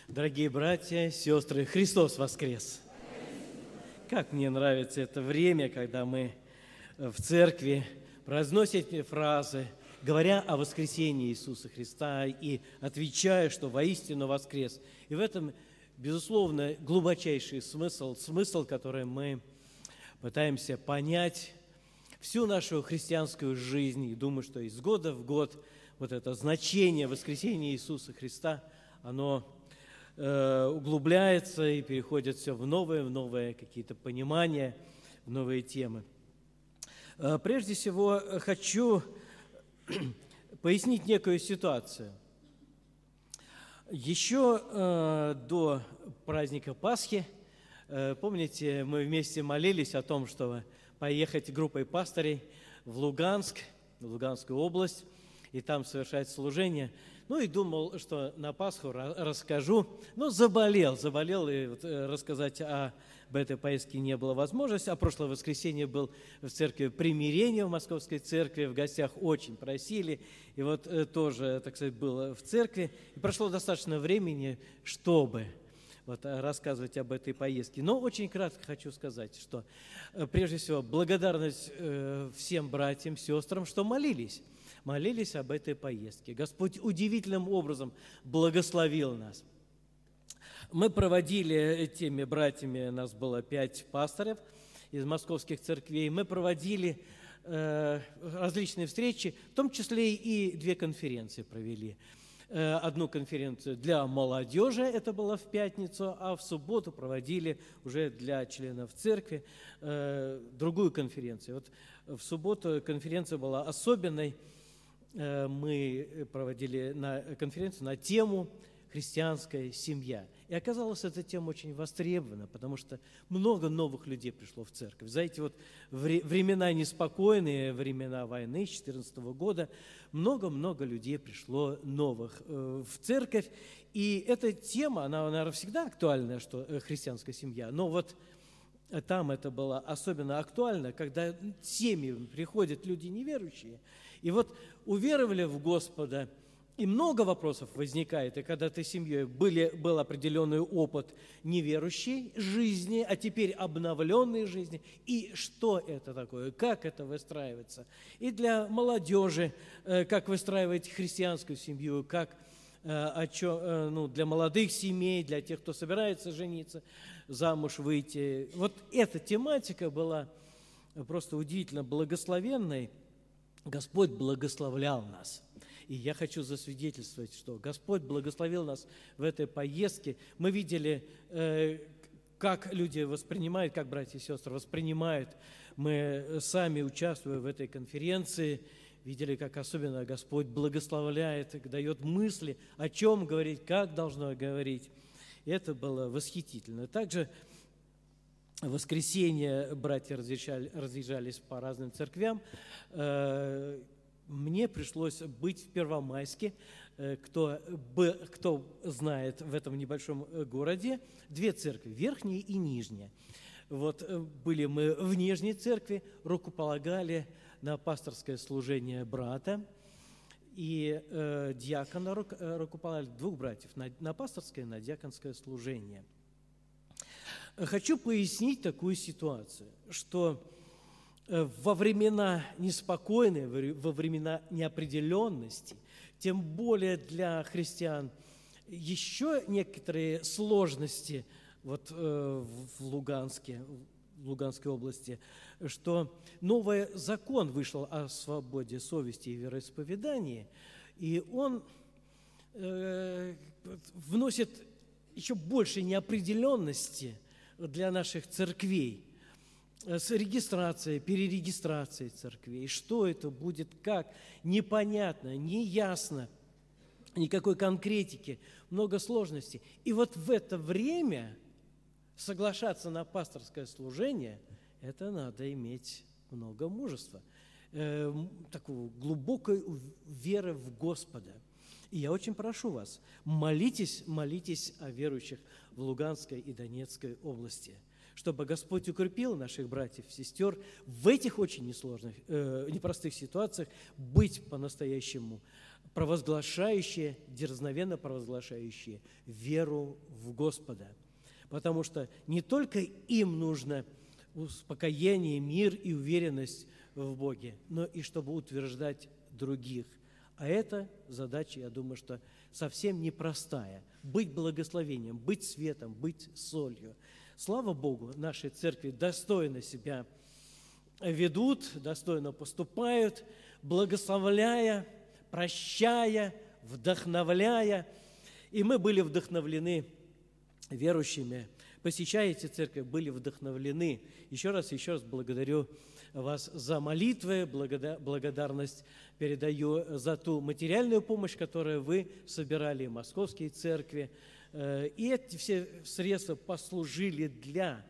Дорогие братья, сестры, Христос воскрес! Как мне нравится это время, когда мы в церкви произносим эти фразы, говоря о воскресении Иисуса Христа и отвечая, что воистину воскрес. И в этом, безусловно, глубочайший смысл, который мы пытаемся понять всю нашу христианскую жизнь. И думаю, что из года в год вот это значение воскресения Иисуса Христа, оно углубляется и переходит все в новые какие-то понимания, в новые темы. Прежде всего, хочу пояснить некую ситуацию. Еще до праздника Пасхи, помните, мы вместе молились о том, чтобы поехать группой пастырей в Луганск, в Луганскую область, и там совершать служение. Ну и думал, что на Пасху расскажу, но заболел, и вот рассказать об этой поездке не было возможности. А прошлое воскресенье был в церкви Примирения, в Московской церкви, в гостях очень просили, и вот тоже, так сказать, было в церкви. И прошло достаточно времени, чтобы вот рассказывать об этой поездке. Но очень кратко хочу сказать, что прежде всего благодарность всем братьям, сестрам, что молились об этой поездке. Господь удивительным образом благословил нас. Мы проводили теми братьями, нас было 5 пасторов из московских церквей, мы проводили различные встречи, в том числе и 2 конференции провели. Одну конференцию для молодежи, это было в пятницу, а в субботу проводили уже для членов церкви другую конференцию. Вот в субботу конференция была особенной. Мы проводили конференцию на тему «Христианская семья». И оказалось, эта тема очень востребована, потому что много новых людей пришло в церковь. Знаете, вот времена неспокойные, времена войны 2014 года, много-много людей пришло новых в церковь. И эта тема, она, наверное, всегда актуальна, что христианская семья. Но вот там это было особенно актуально, когда в семьи приходят люди неверующие. И вот уверовали в Господа, и много вопросов возникает. И когда ты семьей был определенный опыт неверующей жизни, а теперь обновленной жизни, и что это такое, как это выстраивается. И для молодежи, как выстраивать христианскую семью, как для молодых семей, для тех, кто собирается жениться, замуж выйти. Вот эта тематика была просто удивительно благословенной. Господь благословлял нас. И я хочу засвидетельствовать, что Господь благословил нас в этой поездке. Мы видели, как люди воспринимают, как братья и сестры воспринимают. Мы сами, участвуя в этой конференции, видели, как особенно Господь благословляет, дает мысли, о чем говорить, как должно говорить. И это было восхитительно. Также в воскресенье братья разъезжались по разным церквям. Мне пришлось быть в Первомайске. Кто знает, в этом небольшом городе 2 церкви, верхняя и нижняя. Вот были мы в нижней церкви, рукополагали на пасторское служение брата, и диакона рукополагали 2 братьев на пасторское и на диаконское служение. Хочу пояснить такую ситуацию, что во времена неспокойные, во времена неопределенности, тем более для христиан, еще некоторые сложности вот в Луганской области, что новый закон вышел о свободе совести и вероисповедании, и он вносит еще больше неопределенности для наших церквей, с регистрацией, перерегистрацией церквей. Что это будет, как, непонятно, неясно, никакой конкретики, много сложностей. И вот в это время соглашаться на пасторское служение, это надо иметь много мужества, такого глубокой веры в Господа. И я очень прошу вас, молитесь о верующих в Луганской и Донецкой области, чтобы Господь укрепил наших братьев и сестер в этих очень непростых ситуациях быть по-настоящему провозглашающие, дерзновенно провозглашающие веру в Господа. Потому что не только им нужно успокоение, мир и уверенность в Боге, но и чтобы утверждать других. А это задача, я думаю, что совсем непростая. Быть благословением, быть светом, быть солью. Слава Богу, наши церкви достойно себя ведут, достойно поступают, благословляя, прощая, вдохновляя. И мы были вдохновлены верующими, посещая эти церкви, были вдохновлены. Еще раз благодарю вас за молитвы, благодарность передаю за ту материальную помощь, которую вы собирали в московские церкви. И эти все средства послужили для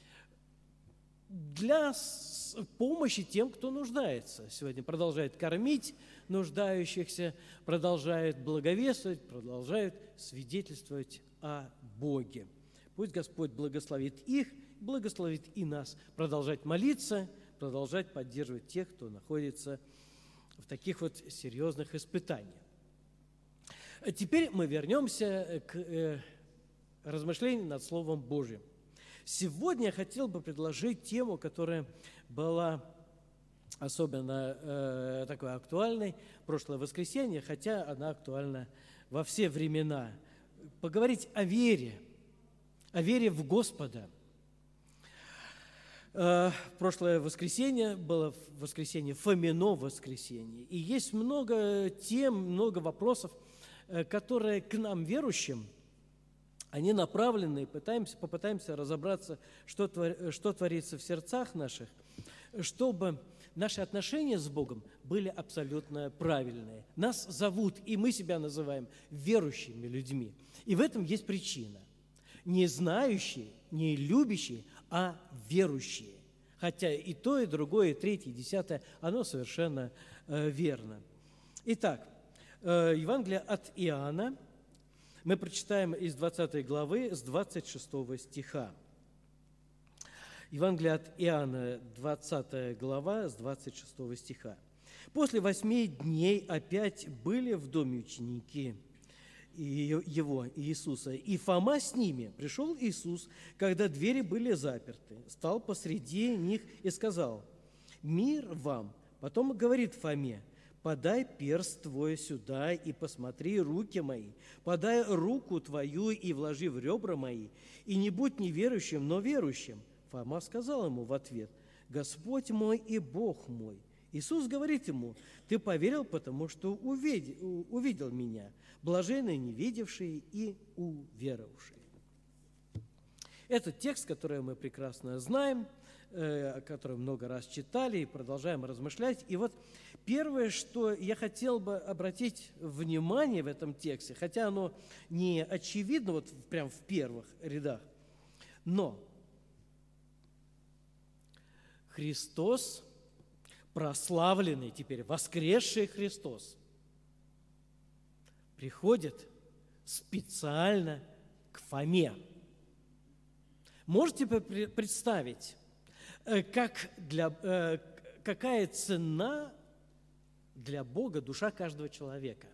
помощи тем, кто нуждается. Сегодня продолжает кормить нуждающихся, продолжает благовествовать, продолжает свидетельствовать о Боге. Пусть Господь благословит их, благословит и нас продолжать молиться, продолжать поддерживать тех, кто находится в таких вот серьезных испытаниях. Теперь мы вернемся к размышлению над Словом Божьим. Сегодня я хотел бы предложить тему, которая была особенно такой актуальной в прошлое воскресенье, хотя она актуальна во все времена. Поговорить о вере в Господа. Прошлое воскресенье было воскресенье, Фомино воскресенье. И есть много тем, много вопросов, которые к нам, верующим, они направлены, попытаемся разобраться, что творится в сердцах наших, чтобы наши отношения с Богом были абсолютно правильные. Нас зовут, и мы себя называем верующими людьми. И в этом есть причина. Не знающие, не любящие, а верующие. Хотя и то, и другое, и третье, и десятое, оно совершенно верно. Итак, Евангелие от Иоанна мы прочитаем из 20 главы с 26 стиха. Евангелие от Иоанна, 20 глава, с 26 стиха. «После 8 дней опять были в доме ученики Его, Иисуса, и Фома с ними. Пришел Иисус, когда двери были заперты, стал посреди них и сказал: „Мир вам!“ Потом говорит Фоме: „Подай перст твой сюда и посмотри руки мои, подай руку твою и вложи в ребра мои, и не будь неверующим, но верующим“. Фома сказал ему в ответ: „Господь мой и Бог мой“. Иисус говорит ему: „Ты поверил, потому что увидел меня. Блаженны невидевшие и уверовавшие“. Это текст, который мы прекрасно знаем, который много раз читали и продолжаем размышлять. И вот первое, что я хотел бы обратить внимание в этом тексте, хотя оно не очевидно вот прям в первых рядах, но Христос, прославленный теперь, воскресший Христос, приходит специально к Фоме. Можете представить, какая цена для Бога душа каждого человека?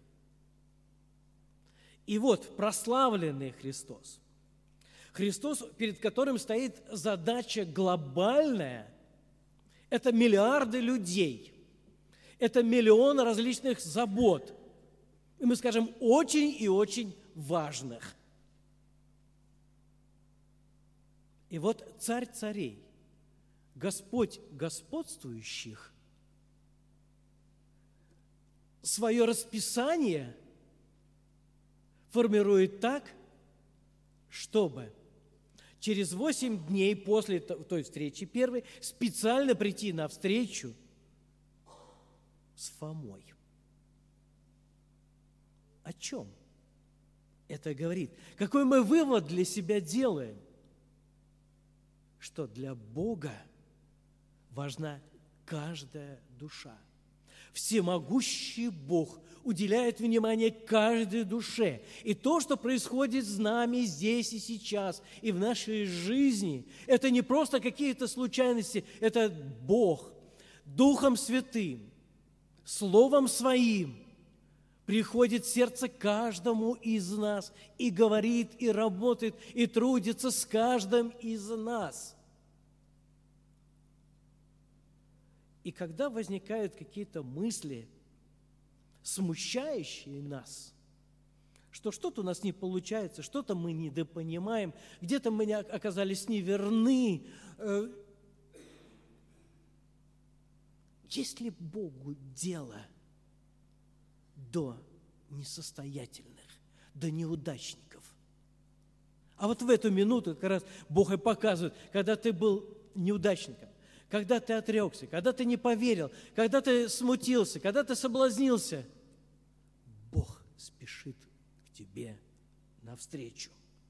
И вот прославленный Христос, перед которым стоит задача глобальная, это миллиарды людей, это миллионы различных забот, и мы скажем, очень и очень важных. И вот Царь царей, Господь господствующих, свое расписание формирует так, чтобы через 8 дней после той встречи первой специально прийти на встречу с Фомой. О чем это говорит? Какой мы вывод для себя делаем? Что для Бога важна каждая душа. Всемогущий Бог уделяет внимание каждой душе. И то, что происходит с нами здесь и сейчас, и в нашей жизни, это не просто какие-то случайности, это Бог Духом Святым, Словом Своим приходит в сердце каждому из нас и говорит, и работает, и трудится с каждым из нас. И когда возникают какие-то мысли, смущающие нас, что что-то у нас не получается, что-то мы недопонимаем, где-то мы оказались неверны, есть ли Богу дело до несостоятельных, до неудачников? А вот в эту минуту как раз Бог и показывает, когда ты был неудачником, когда ты отрекся, когда ты не поверил, когда ты смутился, когда ты соблазнился, Бог спешит к тебе навстречу.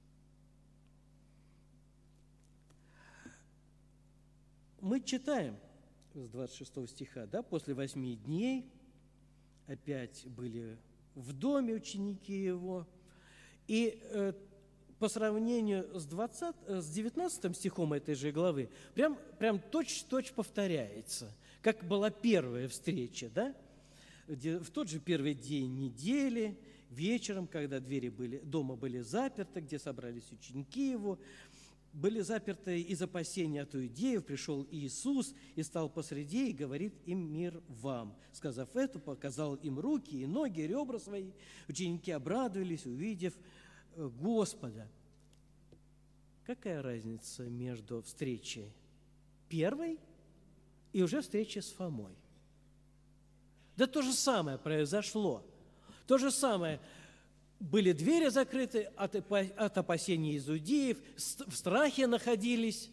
Мы читаем с 26 стиха, да, после 8 дней опять были в доме ученики его, и по сравнению с 19 стихом этой же главы, прям точь-в-точь повторяется, как была первая встреча, да? В тот же первый день недели, вечером, когда двери дома были заперты, где собрались ученики его, были заперты из опасения от иудеев, пришел Иисус и стал посреди и говорит им: «Мир вам». Сказав это, показал им руки и ноги, ребра свои. Ученики обрадовались, увидев Господа. Какая разница между встречей первой и уже встречей с Фомой? Да то же самое произошло. То же самое. Были двери закрыты от опасений иудеев, в страхе находились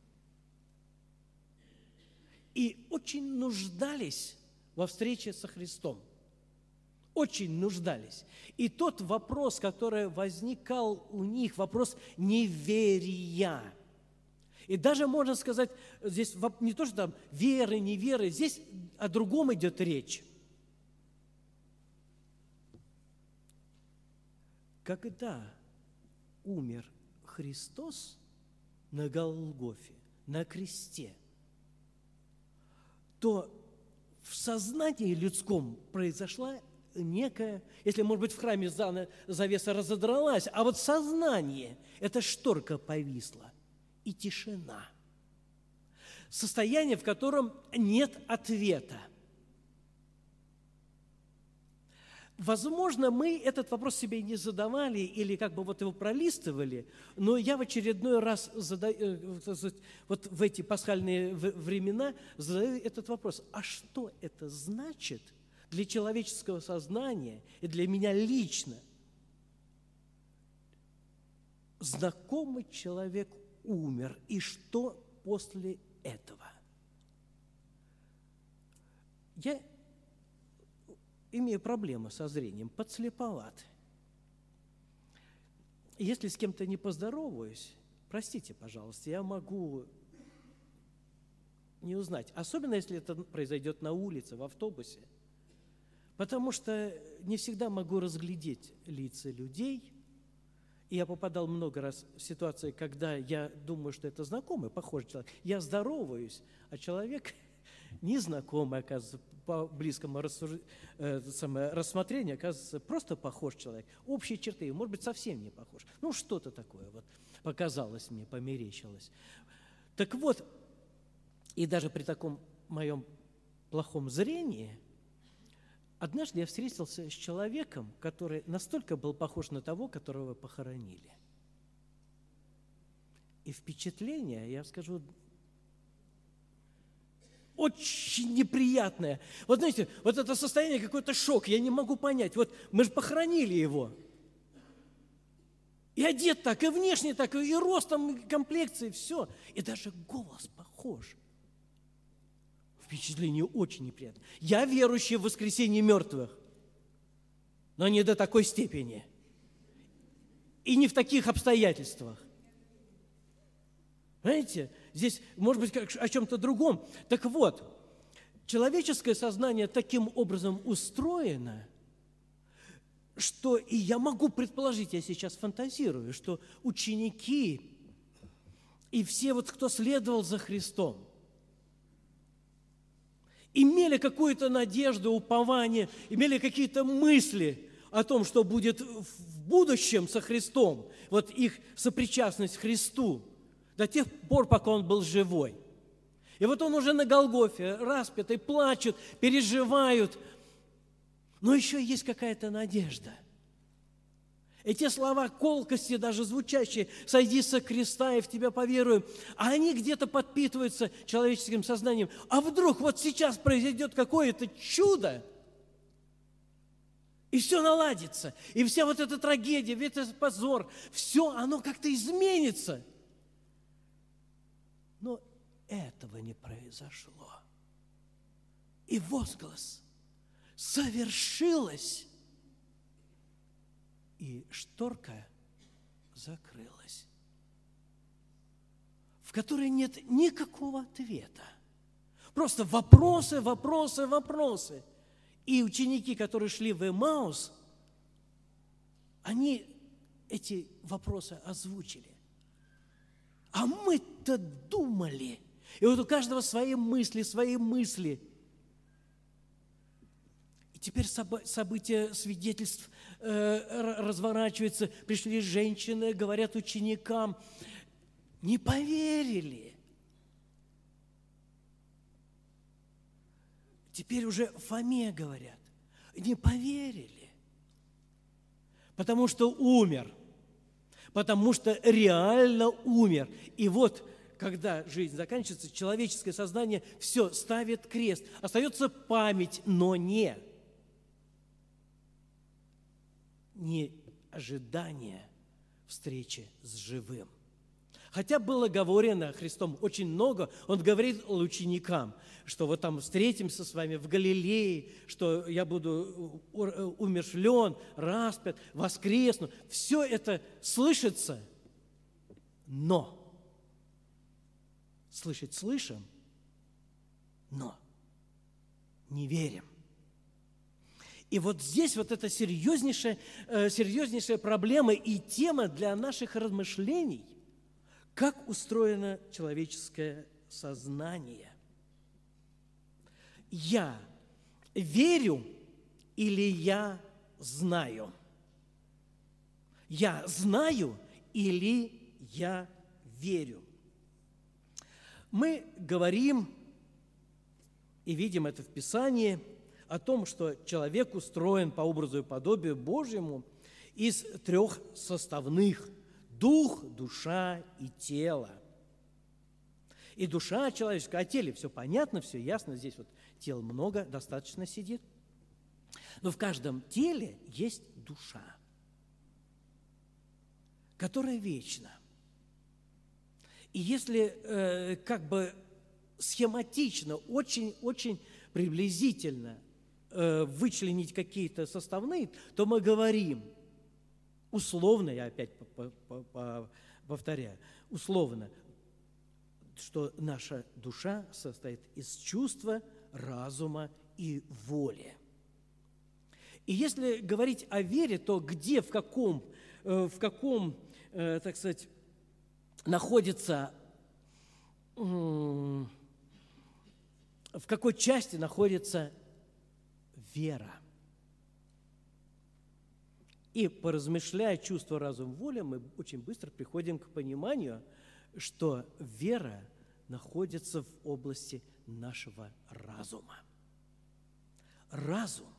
и очень нуждались во встрече со Христом. Очень нуждались. И тот вопрос, который возникал у них, вопрос неверия. И даже, можно сказать, здесь не то, что там веры, неверы, здесь о другом идет речь. Когда умер Христос на Голгофе, на кресте, то в сознании людском произошла некая, если, может быть, в храме завеса разодралась, а вот сознание, эта шторка повисла, и тишина. Состояние, в котором нет ответа. Возможно, мы этот вопрос себе не задавали или как бы вот его пролистывали, но я в очередной раз вот в эти пасхальные времена задаю этот вопрос. А что это значит для человеческого сознания и для меня лично? Знакомый человек умер, и что после этого? Я имею проблемы со зрением, подслеповат. Если с кем-то не поздороваюсь, простите, пожалуйста, я могу не узнать, особенно если это произойдет на улице, в автобусе, потому что не всегда могу разглядеть лица людей. И я попадал много раз в ситуации, когда я думаю, что это знакомый, похожий человек. Я здороваюсь, а человек незнакомый, оказывается, по близкому рассмотрению, оказывается, просто похож человек. Общие черты, может быть, совсем не похож. Ну, что-то такое вот показалось мне, померещилось. Так вот, и даже при таком моем плохом зрении, однажды я встретился с человеком, который настолько был похож на того, которого похоронили. И впечатление, я скажу, очень неприятное. Вот знаете, вот это состояние, какой-то шок, я не могу понять. Вот мы же похоронили его. И одет так, и внешне так, и ростом, и комплекцией, все. И даже голос похож. Впечатление очень неприятное. Я верующий в воскресение мертвых, но не до такой степени. И не в таких обстоятельствах. Понимаете, здесь, может быть, о чем-то другом. Так вот, Человеческое сознание таким образом устроено, что, и я могу предположить, я сейчас фантазирую, что ученики и все, кто следовал за Христом, имели какую-то надежду, упование, имели какие-то мысли о том, что будет в будущем со Христом, их сопричастность к Христу, до тех пор, пока Он был живой. И Он уже на Голгофе, распятый, плачут, переживают, но еще есть какая-то надежда. И те слова колкости, даже звучащие, «Сойди со креста, и в Тебя поверую», а они где-то подпитываются человеческим сознанием. А вдруг сейчас произойдет какое-то чудо, и все наладится, и вся эта трагедия, весь этот позор, все, оно как-то изменится. Но этого не произошло. И возглас «совершилось», и шторка закрылась, в которой нет никакого ответа. Просто вопросы, вопросы, вопросы. И ученики, которые шли в Эмаус, они эти вопросы озвучили. А мы-то думали. И у каждого свои мысли, свои мысли. И теперь события свидетельств разворачиваются. Пришли женщины, говорят ученикам, не поверили. Теперь уже Фоме говорят, не поверили. Потому что умер. Потому что реально умер. И когда жизнь заканчивается, человеческое сознание все ставит крест. Остается память, но не ожидание встречи с живым. Хотя было говорено Христом очень много, Он говорит ученикам, что там встретимся с вами в Галилее, что я буду умершлен, распят, воскресну. Все это слышится, но слышать слышим, но не верим. И здесь это серьезнейшая проблема и тема для наших размышлений, как устроено человеческое сознание. Я верю или я знаю? Я знаю или я верю? Мы говорим и видим это в Писании о том, что человек устроен по образу и подобию Божьему из 3 составных – дух, душа и тело. И душа человеческая, о теле все понятно, все ясно, здесь тел много, достаточно сидит. Но в каждом теле есть душа, которая вечна. И если схематично, очень приблизительно вычленить какие-то составные, то мы говорим, условно, я опять повторяю, условно, что наша душа состоит из чувства, разума и воли. И если говорить о вере, то где, в каком, так сказать, находится, в какой части находится вера? И поразмышляя чувство, разум, воля, мы очень быстро приходим к пониманию, что вера находится в области нашего разума. Разум.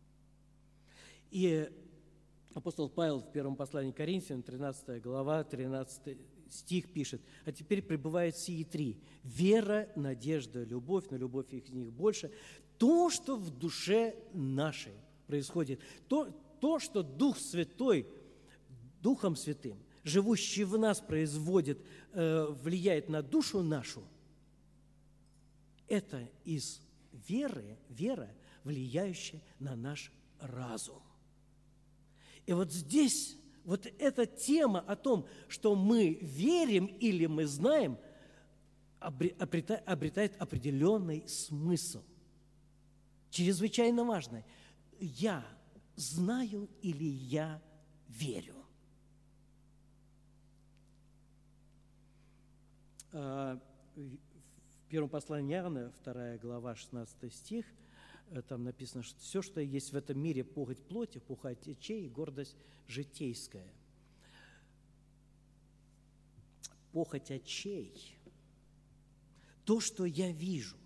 И апостол Павел в первом послании к Коринфянам, 13 глава, 13 стих пишет: «А теперь пребывают сии три: вера, надежда, любовь, но любовь из них больше». То, что в душе нашей происходит, то, что Дух Святой, Духом Святым, живущий в нас, производит, влияет на душу нашу, это из веры, вера, влияющая на наш разум. И здесь эта тема о том, что мы верим или мы знаем, обретает определенный смысл. чрезвычайно важное. Я знаю или я верю? В первом послании Иоанна, 2 глава, 16 стих, там написано, что все, что есть в этом мире, похоть плоти, похоть очей и гордость житейская. Похоть очей, то, что я вижу,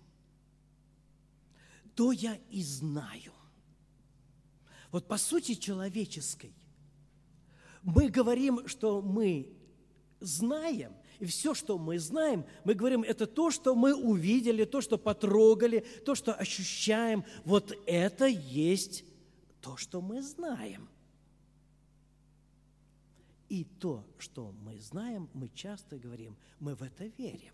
то я и знаю. Вот по сути человеческой мы говорим, что мы знаем, и все, что мы знаем, мы говорим, это то, что мы увидели, то, что потрогали, то, что ощущаем. Вот это есть то, что мы знаем. И то, что мы знаем, мы часто говорим, мы в это верим.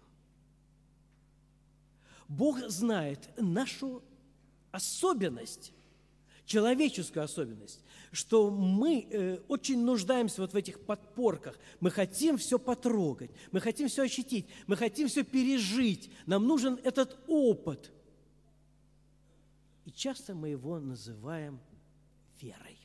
Бог знает нашу особенность, человеческую особенность, что мы очень нуждаемся вот в этих подпорках. Мы хотим все потрогать, мы хотим все ощутить, мы хотим все пережить. Нам нужен этот опыт. И часто мы его называем верой.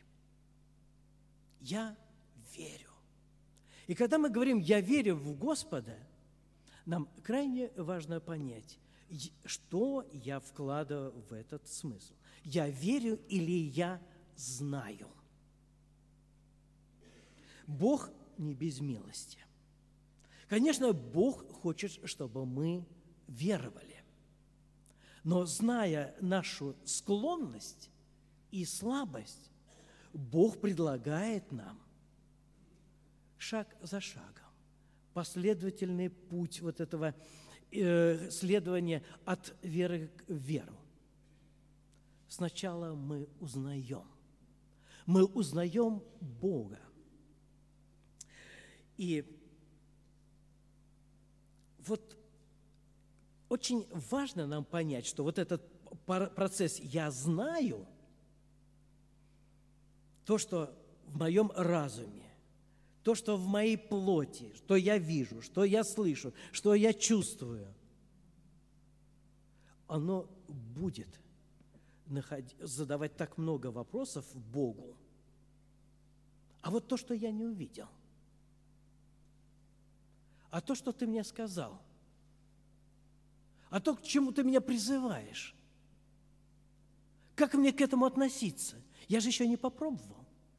Я верю. И когда мы говорим «я верю в Господа», нам крайне важно понять, что я вкладываю в этот смысл. Я верю или я знаю? Бог не без милости. Конечно, Бог хочет, чтобы мы веровали. Но зная нашу склонность и слабость, Бог предлагает нам шаг за шагом последовательный путь вот этого следования от веры к веру. Сначала мы узнаем Бога. И вот очень важно нам понять, что вот этот процесс «я знаю», то, что в моем разуме, то, что в моей плоти, что я вижу, что я слышу, что я чувствую, оно будет задавать так много вопросов Богу. А вот то, что я не увидел, а то, что ты мне сказал, а то, к чему ты меня призываешь, как мне к этому относиться? Я же еще не попробовал.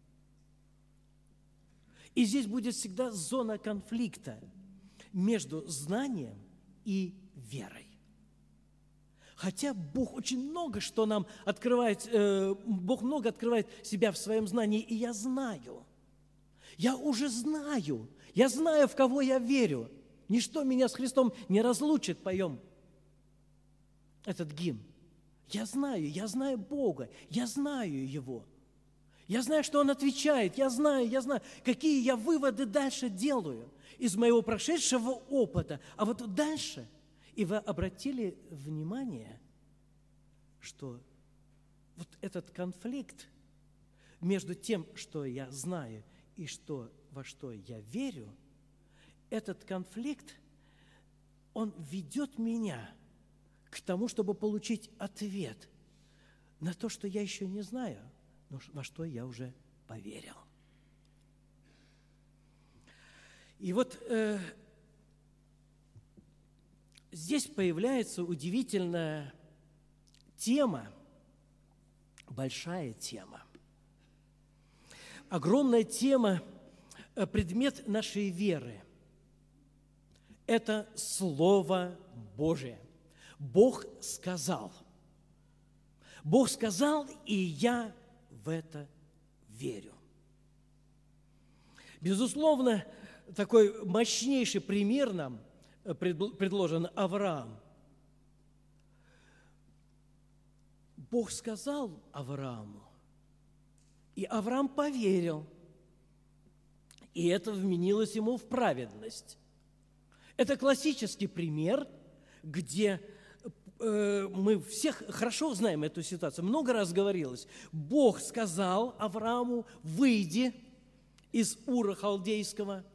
И здесь будет всегда зона конфликта между знанием и верой. Хотя Бог очень много что нам открывает, Бог много открывает себя в своем знании, и я знаю. Я уже знаю. Я знаю, в кого я верю. Ничто меня с Христом не разлучит, поем этот гимн. Я знаю Бога, я знаю Его. Я знаю, что Он отвечает, я знаю, какие я выводы дальше делаю из моего прошедшего опыта. А вот дальше, и вы обратили внимание, что вот этот конфликт между тем, что я знаю, и во что я верю, этот конфликт, он ведет меня к тому, чтобы получить ответ на то, что я еще не знаю, но во что я уже поверил. И вот здесь появляется удивительная тема, большая тема, огромная тема, предмет нашей веры. Это Слово Божие. Бог сказал. Бог сказал, и я в это верю. Безусловно, такой мощнейший пример нам предложен Авраам. Бог сказал Аврааму, и Авраам поверил, и это вменилось ему в праведность. Это классический пример, где мы всех хорошо знаем эту ситуацию. Много раз говорилось. Бог сказал Аврааму: выйди из Ура Халдейского.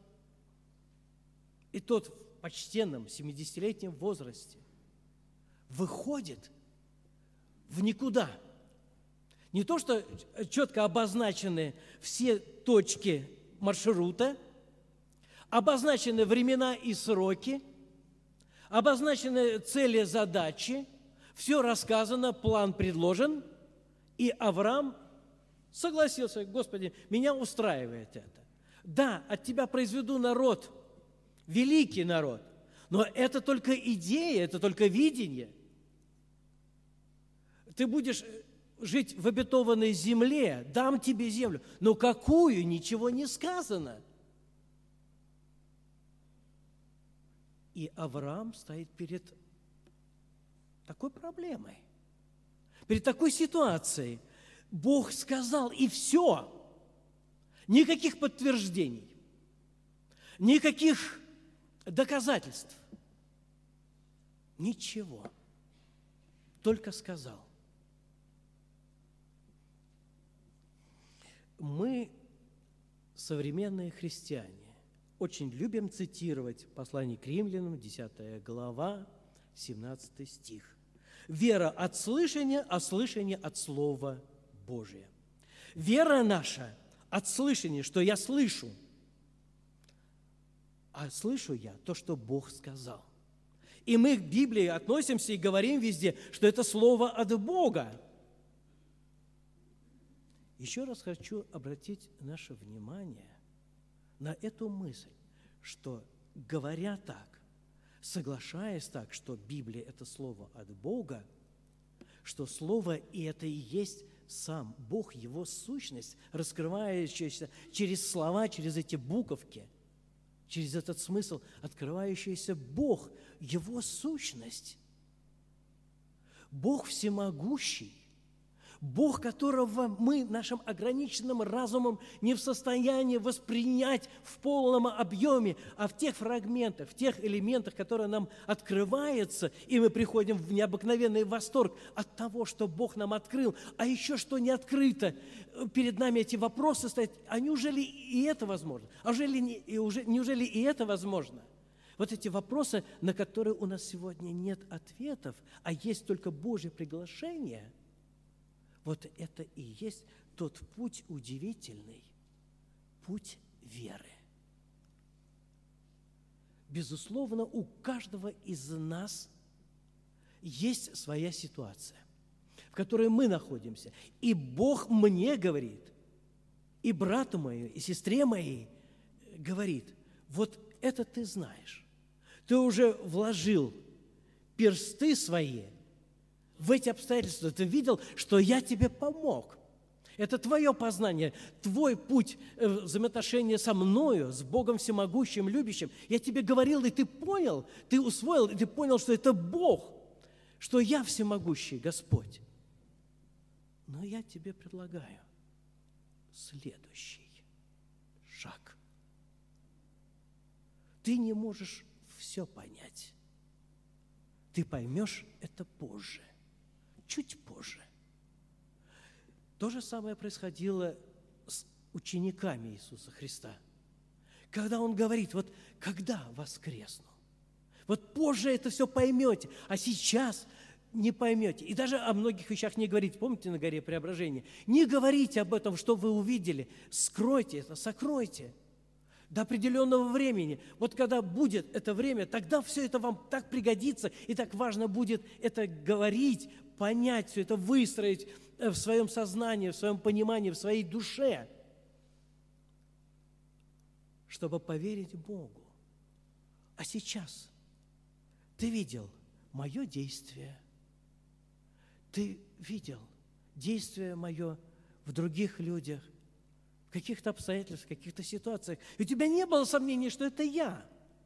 И тот в почтенном 70-летнем возрасте выходит в никуда. Не то, что четко обозначены все точки маршрута, обозначены времена и сроки, обозначены цели, задачи, все рассказано, план предложен, и Авраам согласился: Господи, меня устраивает это. Да, от тебя произведу народ, великий народ, но это только идея, это только видение. Ты будешь жить в обетованной земле, дам тебе землю, но какую, ничего не сказано. И Авраам стоит перед такой проблемой, перед такой ситуацией. Бог сказал, и все. Никаких подтверждений, никаких доказательств. Ничего. Только сказал. Мы, современные христиане, очень любим цитировать послание к римлянам, 10 глава, 17 стих. «Вера от слышания, а слышание от Слова Божия». Вера наша от слышания, что я слышу, а слышу я то, что Бог сказал. И мы к Библии относимся и говорим везде, что это Слово от Бога. Еще раз хочу обратить наше внимание на эту мысль, что, говоря так, соглашаясь так, что Библия – это Слово от Бога, что Слово и это и есть сам Бог, Его сущность, раскрывающаяся через слова, через эти буковки, через этот смысл, открывающийся Бог, Его сущность. Бог всемогущий, Бог, которого мы нашим ограниченным разумом не в состоянии воспринять в полном объеме, а в тех фрагментах, в тех элементах, которые нам открываются, и мы приходим в необыкновенный восторг от того, что Бог нам открыл, а еще что не открыто. Перед нами эти вопросы стоят, а неужели и это возможно? Неужели и это возможно? Вот эти вопросы, на которые у нас сегодня нет ответов, а есть только Божье приглашение – вот это и есть тот путь удивительный, путь веры. Безусловно, у каждого из нас есть своя ситуация, в которой мы находимся. И Бог мне говорит, и брату моему, и сестре моей говорит, вот это ты знаешь. Ты уже вложил персты свои в эти обстоятельства, ты видел, что я тебе помог. Это твое познание, твой путь взаимоотношения со мною, с Богом всемогущим, любящим. Я тебе говорил, и ты понял, ты усвоил, и ты понял, что это Бог, что я всемогущий Господь. Но я тебе предлагаю следующий шаг. Ты не можешь все понять. Ты поймешь это позже. Чуть позже. То же самое происходило с учениками Иисуса Христа. Когда Он говорит, вот когда воскресну? Вот позже это все поймете, а сейчас не поймете. И даже о многих вещах не говорите. Помните на горе Преображения? Не говорите об этом, что вы увидели. Скройте это, сокройте до определенного времени. Вот когда будет это время, тогда все это вам так пригодится, и так важно будет это говорить, понять все это, выстроить в своем сознании, в своем понимании, в своей душе, чтобы поверить Богу. А сейчас ты видел мое действие, ты видел действие мое в других людях, в каких-то обстоятельствах, в каких-то ситуациях. И у тебя не было сомнений, что это я.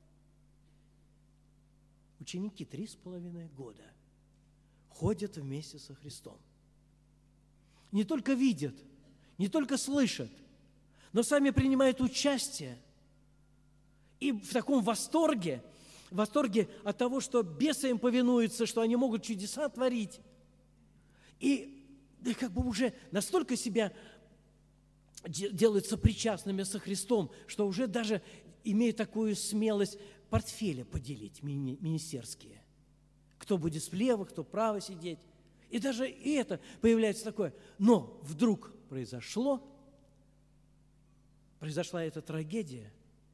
Ученики 3,5 года ходят вместе со Христом. Не только видят, не только слышат, но сами принимают участие. И в таком восторге от того, что бесы им повинуются, что они могут чудеса творить. И как бы уже настолько себя делаются причастными со Христом, что уже даже имеют такую смелость портфели поделить министерские. Кто будет слева, кто вправо сидеть. И даже и это появляется такое. Но вдруг произошла эта трагедия,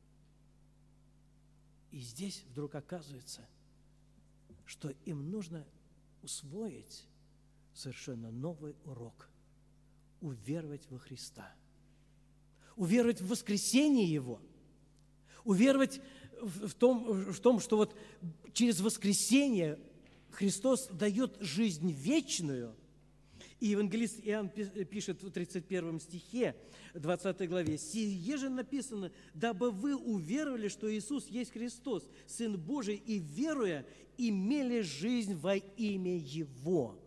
и здесь вдруг оказывается, что им нужно усвоить совершенно новый урок. Уверовать во Христа. Уверовать в воскресение Его. Уверовать в том, что вот через воскресение Христос дает жизнь вечную. И евангелист Иоанн пишет в 31 стихе, 20 главе, «Сие же написано, дабы вы уверовали, что Иисус есть Христос, Сын Божий, и, веруя, имели жизнь во имя Его».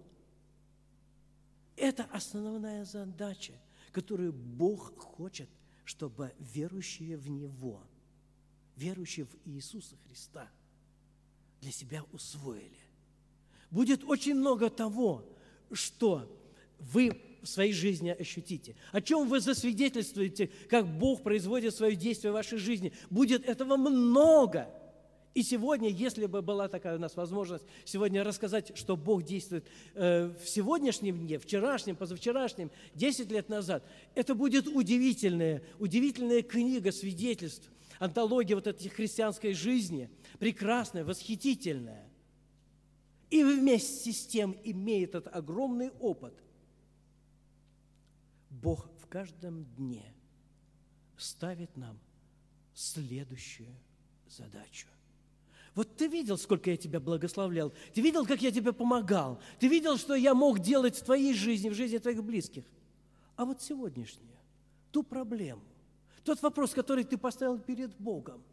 Это основная задача, которую Бог хочет, чтобы верующие в Него, верующие в Иисуса Христа, для себя усвоили. Будет очень много того, что вы в своей жизни ощутите, о чем вы засвидетельствуете, как Бог производит свое действие в вашей жизни. Будет этого много. И сегодня, если бы была такая у нас возможность сегодня рассказать, что Бог действует в сегодняшнем дне, вчерашнем, позавчерашнем, 10 лет назад, это будет удивительная книга свидетельств, антология вот этой христианской жизни, прекрасная, восхитительная. И вместе с тем, имея этот огромный опыт, Бог в каждом дне ставит нам следующую задачу. Вот ты видел, сколько я тебя благословлял? Ты видел, как я тебе помогал? Ты видел, что я мог делать в твоей жизни, в жизни твоих близких? А вот сегодняшнюю, ту проблему, тот вопрос, который ты поставил перед Богом,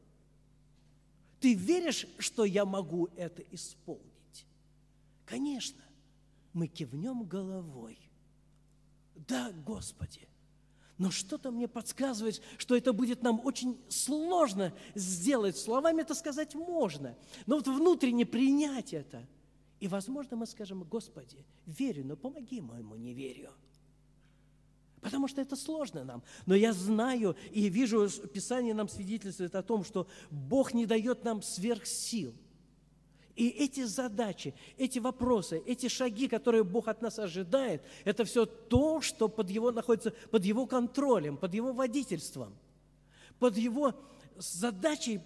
ты веришь, что я могу это исполнить? Конечно, мы кивнем головой. Да, Господи. Но что-то мне подсказывает, что это будет нам очень сложно сделать. Словами это сказать можно, но вот внутренне принять это. И, возможно, мы скажем: Господи, верю, но помоги моему неверию. Потому что это сложно нам. Но я знаю и вижу, Писание нам свидетельствует о том, что Бог не дает нам сверхсил. И эти задачи, эти вопросы, эти шаги, которые Бог от нас ожидает, это все то, что находится под Его контролем, под Его водительством, под Его задачей,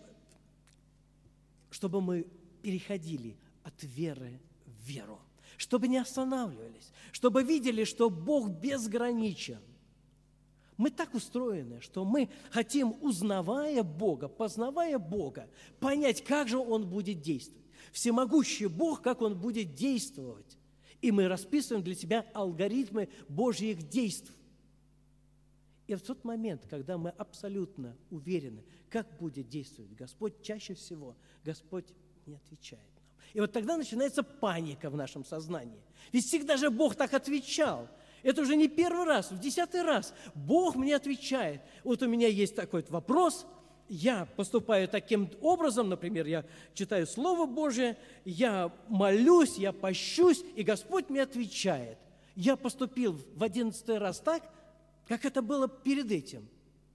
чтобы мы переходили от веры в веру, чтобы не останавливались, чтобы видели, что Бог безграничен. Мы так устроены, что мы хотим, узнавая Бога, познавая Бога, понять, как же Он будет действовать. Всемогущий Бог, как Он будет действовать. И мы расписываем для себя алгоритмы Божьих действий. И в тот момент, когда мы абсолютно уверены, как будет действовать Господь, чаще всего Господь не отвечает нам. И вот тогда начинается паника в нашем сознании. Ведь всегда же Бог так отвечал. Это уже не первый раз, в 10-й раз Бог мне отвечает. Вот у меня есть такой вопрос, я поступаю таким образом, например, я читаю Слово Божие, я молюсь, я пощусь, и Господь мне отвечает. Я поступил в 11-й раз так, как это было перед этим.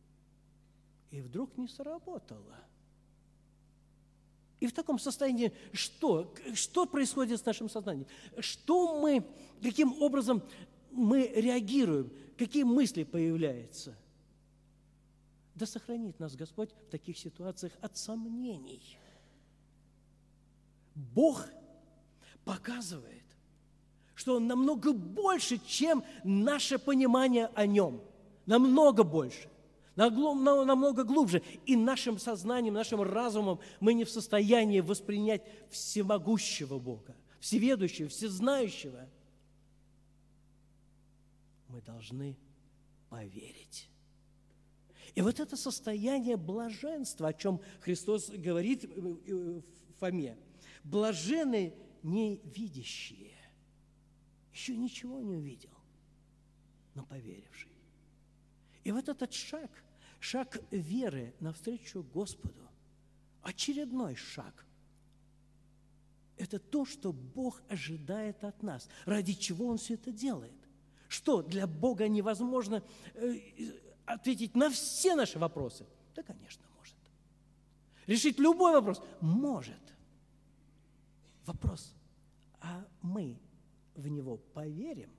И вдруг не сработало. И в таком состоянии что происходит с нашим сознанием? Каким образом мы реагируем? Какие мысли появляются? Да сохранит нас Господь в таких ситуациях от сомнений. Бог показывает, что Он намного больше, чем наше понимание о Нем. Намного больше, намного глубже. И нашим сознанием, нашим разумом мы не в состоянии воспринять всемогущего Бога, всеведущего, всезнающего. Мы должны поверить. И вот это состояние блаженства, о чем Христос говорит в Фоме, блаженны невидящие, еще ничего не увидел, но поверивший. И вот этот шаг веры навстречу Господу, очередной шаг, это то, что Бог ожидает от нас, ради чего Он все это делает. Что для Бога невозможно ответить на все наши вопросы? Да, конечно, может. Решить любой вопрос? Может. Вопрос, а мы в Него поверим,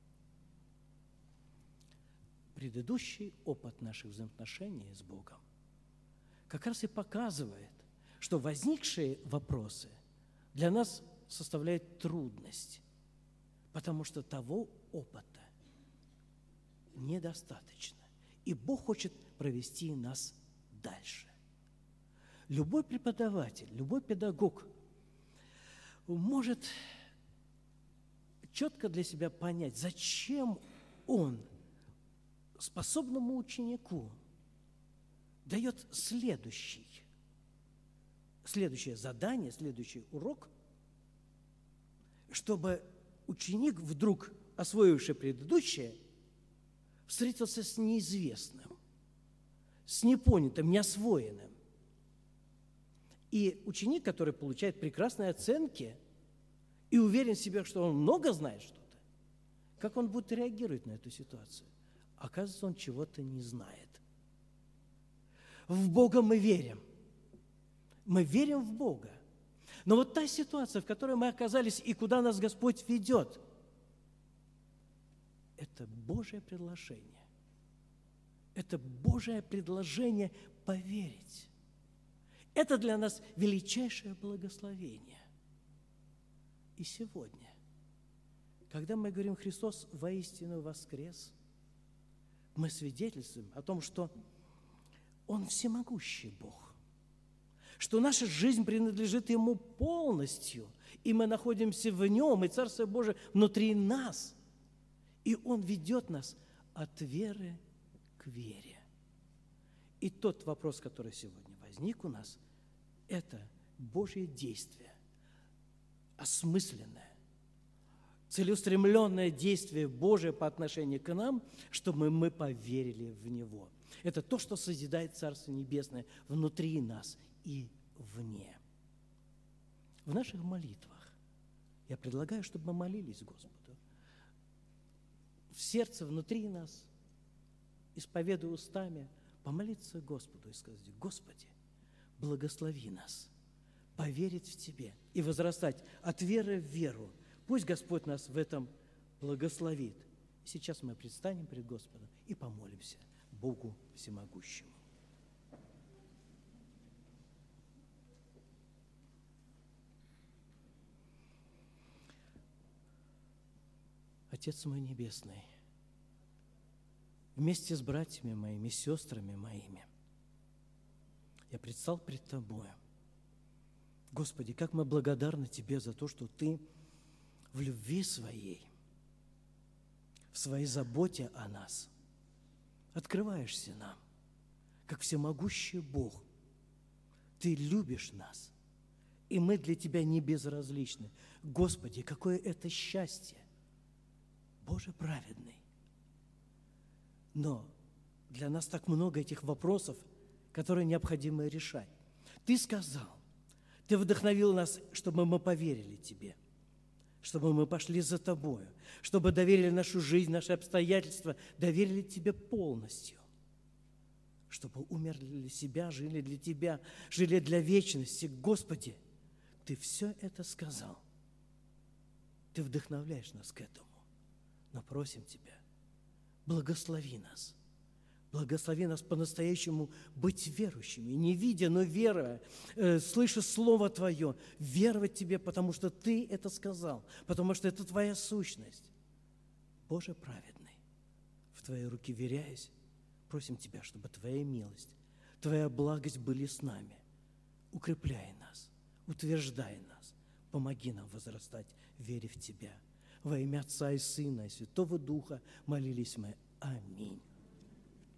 предыдущий опыт наших взаимоотношений с Богом как раз и показывает, что возникшие вопросы для нас составляют трудность, потому что того опыта недостаточно. И Бог хочет провести нас дальше. Любой преподаватель, любой педагог может четко для себя понять, зачем он способному ученику дает следующее задание, следующий урок, чтобы ученик, вдруг освоивший предыдущее, встретился с неизвестным, с непонятым, неосвоенным. И ученик, который получает прекрасные оценки и уверен в себе, что он много знает что-то, как он будет реагировать на эту ситуацию? Оказывается, он чего-то не знает. В Бога мы верим. Мы верим в Бога. Но вот та ситуация, в которой мы оказались и куда нас Господь ведет, это Божье предложение. Это Божье предложение поверить. Это для нас величайшее благословение. И сегодня, когда мы говорим «Христос воистину воскрес», мы свидетельствуем о том, что Он всемогущий Бог, что наша жизнь принадлежит Ему полностью, и мы находимся в Нем, и Царство Божие внутри нас, и Он ведет нас от веры к вере. И тот вопрос, который сегодня возник у нас, это Божье действие, осмысленное, целеустремленное действие Божие по отношению к нам, чтобы мы поверили в Него. Это то, что созидает Царство Небесное внутри нас и вне. В наших молитвах я предлагаю, чтобы мы молились Господу. В сердце, внутри нас, исповедуя устами, помолиться Господу и сказать: Господи, благослови нас поверить в Тебе и возрастать от веры в веру. Пусть Господь нас в этом благословит. Сейчас мы предстанем пред Господом и помолимся Богу Всемогущему. Отец мой Небесный, вместе с братьями моими, сестрами моими, я предстал пред Тобою. Господи, как мы благодарны Тебе за то, что Ты в любви Своей, в Своей заботе о нас открываешься нам, как всемогущий Бог. Ты любишь нас, и мы для Тебя не безразличны. Господи, какое это счастье! Боже праведный! Но для нас так много этих вопросов, которые необходимо решать. Ты сказал, Ты вдохновил нас, чтобы мы поверили Тебе, чтобы мы пошли за Тобою, чтобы доверили нашу жизнь, наши обстоятельства, доверили Тебе полностью, чтобы умерли для себя, жили для Тебя, жили для вечности. Господи, Ты все это сказал. Ты вдохновляешь нас к этому. Но просим Тебя, благослови нас. Благослови нас по-настоящему быть верующими, не видя, но веруя, слыша Слово Твое, веровать Тебе, потому что Ты это сказал, потому что это Твоя сущность. Боже праведный, в Твои руки веряясь, просим Тебя, чтобы Твоя милость, Твоя благость были с нами. Укрепляй нас, утверждай нас, помоги нам возрастать в вере в Тебя. Во имя Отца и Сына и Святого Духа молились мы. Аминь.